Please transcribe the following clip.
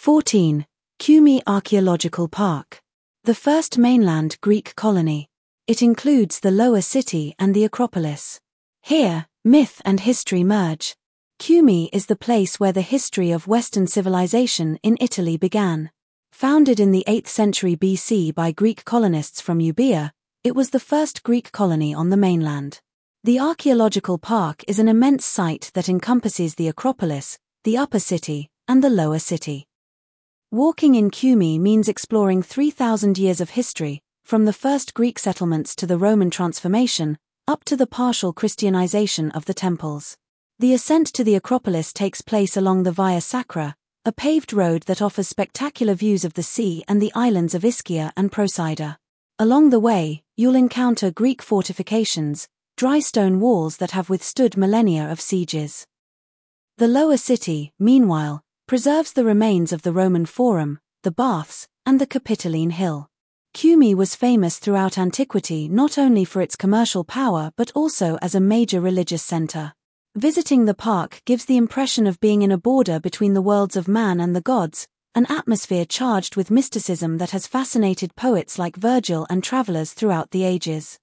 14. Kyumi Archaeological Park. The first mainland Greek colony. It includes the Lower City and the Acropolis. Here, myth and history merge. Kyumi is the place where the history of Western civilization in Italy began. Founded in the 8th century BC by Greek colonists from Euboea, it was the first Greek colony on the mainland. The archaeological park is an immense site that encompasses the Acropolis, the Upper City, and the Lower City. Walking in Kyumi means exploring 3,000 years of history, from the first Greek settlements to the Roman transformation, up to the partial Christianization of the temples. The ascent to the Acropolis takes place along the Via Sacra, a paved road that offers spectacular views of the sea and the islands of Ischia and Procida. Along the way, you'll encounter Greek fortifications, dry stone walls that have withstood millennia of sieges. The Lower City, meanwhile, preserves the remains of the Roman Forum, the Baths, and the Capitoline Hill. Kyumi was famous throughout antiquity not only for its commercial power but also as a major religious center. Visiting the park gives the impression of being in a border between the worlds of man and the gods, an atmosphere charged with mysticism that has fascinated poets like Virgil and travelers throughout the ages.